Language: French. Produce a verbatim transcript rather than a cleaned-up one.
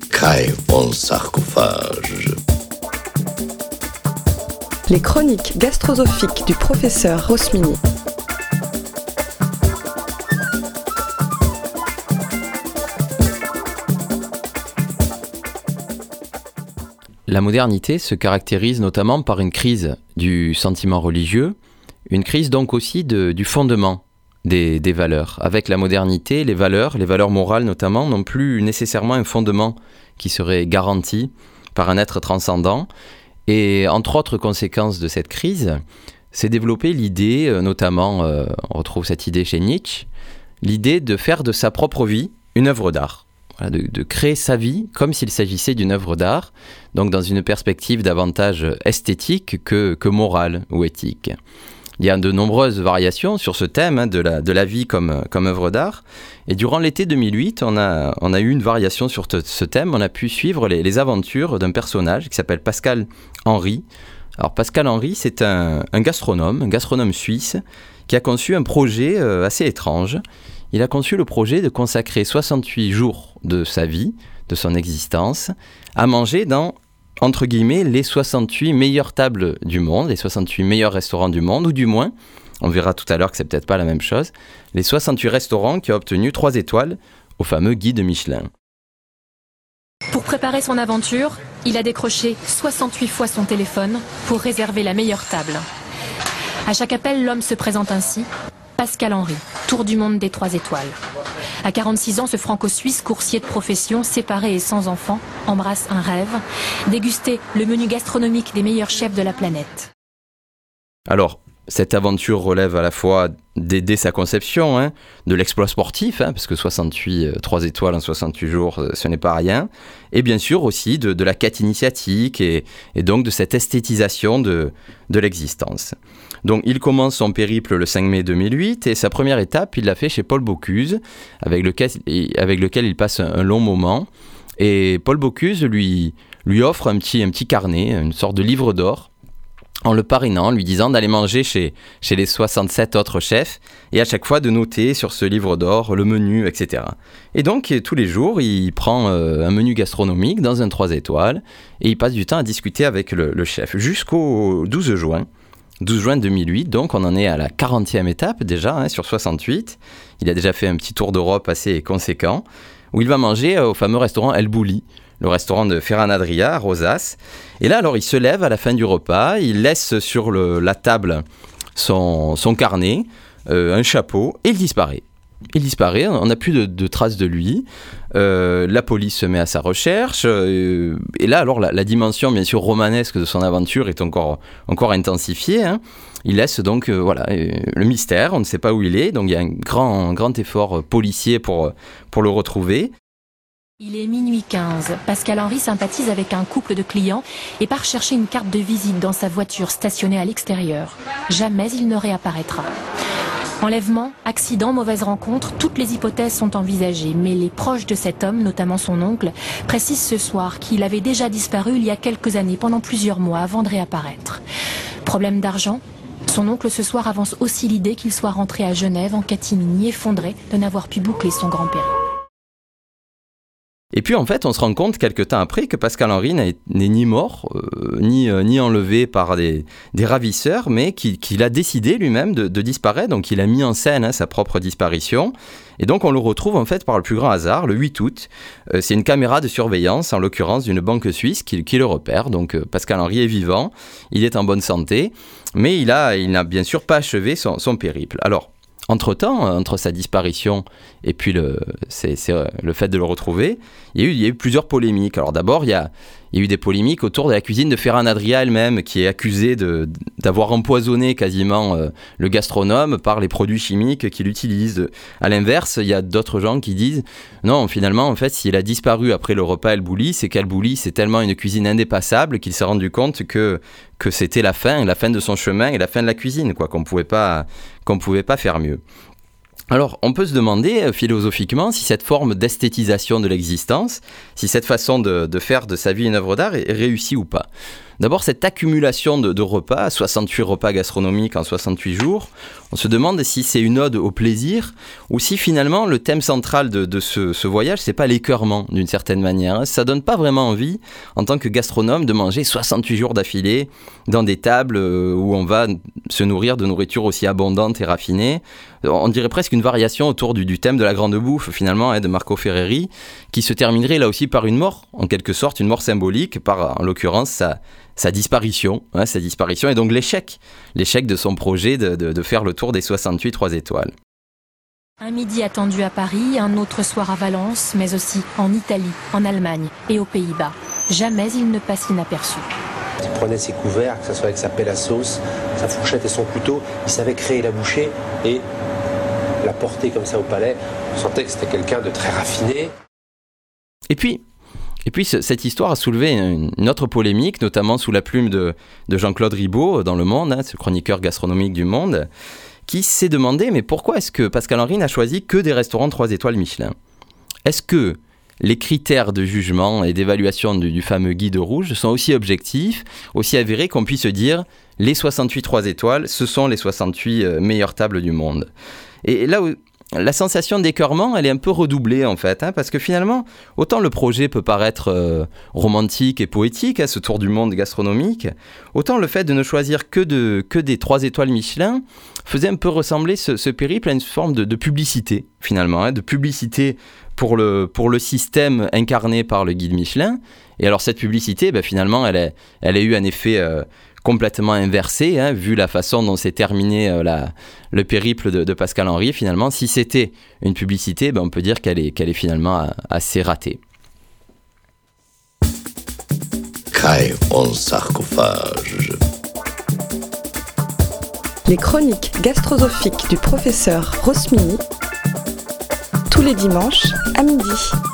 Kai von Sarkophage. Les chroniques gastrosophiques du professeur Rosmini. La modernité se caractérise notamment par une crise du sentiment religieux, une crise donc aussi de, du fondement des, des valeurs. Avec la modernité, les valeurs, les valeurs morales notamment, n'ont plus nécessairement un fondement qui serait garanti par un être transcendant. Et entre autres conséquences de cette crise, s'est développée l'idée, euh, notamment, euh, on retrouve cette idée chez Nietzsche, l'idée de faire de sa propre vie une œuvre d'art. Voilà, de, de créer sa vie comme s'il s'agissait d'une œuvre d'art, donc dans une perspective davantage esthétique que, que morale ou éthique. Il y a de nombreuses variations sur ce thème hein, de, la, de la vie comme, comme œuvre d'art. Et durant l'été deux mille huit, on a, on a eu une variation sur te, ce thème. On a pu suivre les, les aventures d'un personnage qui s'appelle Pascal Henry. Alors Pascal Henry, c'est un, un gastronome, un gastronome suisse, qui a conçu un projet euh, assez étrange. Il a conçu le projet de consacrer soixante-huit jours de sa vie, de son existence, à manger dans, entre guillemets, les soixante-huit meilleures tables du monde, les soixante-huit meilleurs restaurants du monde, ou du moins, on verra tout à l'heure que c'est peut-être pas la même chose, les soixante-huit restaurants qui ont obtenu trois étoiles au fameux guide Michelin. Pour préparer son aventure, il a décroché soixante-huit fois son téléphone pour réserver la meilleure table. À chaque appel, l'homme se présente ainsi. Pascal Henry, tour du monde des trois étoiles. À quarante-six ans, ce franco-suisse, coursier de profession, séparé et sans enfant, embrasse un rêve, déguster le menu gastronomique des meilleurs chefs de la planète. Alors, cette aventure relève à la fois dès, dès sa conception, hein, de l'exploit sportif, hein, parce que soixante-huit, euh, trois étoiles en soixante-huit jours, euh, ce n'est pas rien, et bien sûr aussi de, de la quête initiatique et, et donc de cette esthétisation de, de l'existence. Donc il commence son périple le cinq mai deux mille huit et sa première étape, il l'a fait chez Paul Bocuse, avec lequel, avec lequel il passe un, un long moment. Et Paul Bocuse lui, lui offre un petit, un petit carnet, une sorte de livre d'or, en le parrainant, lui disant d'aller manger chez, chez les soixante-sept autres chefs et à chaque fois de noter sur ce livre d'or le menu, et cetera. Et donc tous les jours, il prend euh, un menu gastronomique dans un trois étoiles et il passe du temps à discuter avec le, le chef jusqu'au douze juin. douze juin deux mille huit, donc on en est à la quarantième étape déjà, hein, sur soixante-huit. Il a déjà fait un petit tour d'Europe assez conséquent, où il va manger au fameux restaurant El Bouli, le restaurant de Ferran Adrià à Rosas. Et là, alors, il se lève à la fin du repas, il laisse sur le, la table son, son carnet, euh, un chapeau, et il disparaît. Il disparaît, on n'a plus de, de traces de lui. Euh, la police se met à sa recherche. Euh, et là, alors, la, la dimension, bien sûr, romanesque de son aventure est encore, encore intensifiée. Hein. Il laisse donc euh, voilà, euh, le mystère, on ne sait pas où il est. Donc, il y a un grand, un grand effort policier pour, pour le retrouver. Il est minuit quinze. Pascal Henry sympathise avec un couple de clients et part chercher une carte de visite dans sa voiture stationnée à l'extérieur. Jamais il ne réapparaîtra. Enlèvement, accident, mauvaise rencontre, toutes les hypothèses sont envisagées. Mais les proches de cet homme, notamment son oncle, précisent ce soir qu'il avait déjà disparu il y a quelques années, pendant plusieurs mois, avant de réapparaître. Problème d'argent ? Son oncle ce soir avance aussi l'idée qu'il soit rentré à Genève en catimini, effondré de n'avoir pu boucler son grand périple. Et puis en fait, on se rend compte quelques temps après que Pascal Henry n'est, n'est ni mort, euh, ni, euh, ni enlevé par des, des ravisseurs, mais qu'il, qu'il a décidé lui-même de, de disparaître. Donc il a mis en scène hein, sa propre disparition. Et donc on le retrouve en fait par le plus grand hasard, le huit août. Euh, c'est une caméra de surveillance, en l'occurrence d'une banque suisse, qui, qui le repère. Donc euh, Pascal Henry est vivant, il est en bonne santé, mais il, a, il n'a bien sûr pas achevé son, son périple. Alors, entre-temps, entre sa disparition et puis le, c'est, c'est, le fait de le retrouver, il y, a eu, il y a eu plusieurs polémiques. Alors d'abord, il y a, il y a eu des polémiques autour de la cuisine de Ferran Adrià elle-même, qui est accusée de, d'avoir empoisonné quasiment euh, le gastronome par les produits chimiques qu'il utilise. À l'inverse, il y a d'autres gens qui disent non, finalement, en fait, s'il a disparu après le repas El Bouli, c'est qu'El Bouli, c'est tellement une cuisine indépassable qu'il s'est rendu compte que, que c'était la fin, la fin de son chemin et la fin de la cuisine, quoi, qu'on pouvait pas, qu'on pouvait pas faire mieux. Alors, on peut se demander euh, philosophiquement si cette forme d'esthétisation de l'existence, si cette façon de, de faire de sa vie une œuvre d'art est, est réussie ou pas. D'abord, cette accumulation de, de repas, soixante-huit repas gastronomiques en soixante-huit jours, on se demande si c'est une ode au plaisir ou si finalement le thème central de, de ce, ce voyage, c'est pas l'écœurement d'une certaine manière. Ça donne pas vraiment envie, en tant que gastronome, de manger soixante-huit jours d'affilée dans des tables où on va se nourrir de nourriture aussi abondante et raffinée. On dirait presque une variation autour du, du thème de la grande bouffe, finalement, hein, de Marco Ferreri, qui se terminerait là aussi par une mort, en quelque sorte, une mort symbolique, par, en l'occurrence, sa, sa disparition, hein, sa disparition, et donc l'échec, l'échec de son projet de, de, de faire le tour des soixante-huit trois étoiles. Un midi attendu à Paris, un autre soir à Valence, mais aussi en Italie, en Allemagne et aux Pays-Bas. Jamais il ne passe inaperçu. Il prenait ses couverts, que ce soit avec sa pelle à sauce, sa fourchette et son couteau, il savait créer la bouchée et la porter comme ça au palais. On sentait que c'était quelqu'un de très raffiné. Et puis, et puis cette histoire a soulevé une, une autre polémique, notamment sous la plume de, de Jean-Claude Ribaud dans Le Monde, hein, ce chroniqueur gastronomique du Monde, qui s'est demandé, mais pourquoi est-ce que Pascal Henry n'a choisi que des restaurants trois étoiles Michelin ? Est-ce que les critères de jugement et d'évaluation du, du fameux guide rouge sont aussi objectifs, aussi avérés qu'on puisse dire les soixante-huit trois étoiles, ce sont les soixante-huit euh, meilleures tables du monde. Et là où la sensation d'écœurement, elle est un peu redoublée en fait, hein, parce que finalement, autant le projet peut paraître euh, romantique et poétique, hein, ce tour du monde gastronomique, autant le fait de ne choisir que, de, que des trois étoiles Michelin faisait un peu ressembler ce, ce périple à une forme de, de publicité finalement, hein, de publicité pour le, pour le système incarné par le guide Michelin. Et alors cette publicité, ben, finalement, elle a, elle a eu un effet euh, complètement inversé, hein, vu la façon dont s'est terminé euh, la, le périple de, de Pascal Henry. Finalement, si c'était une publicité, ben, on peut dire qu'elle est, qu'elle est finalement assez ratée. Kai en sarcophage. Les chroniques gastrosophiques du professeur Rosmini, tous les dimanches à midi.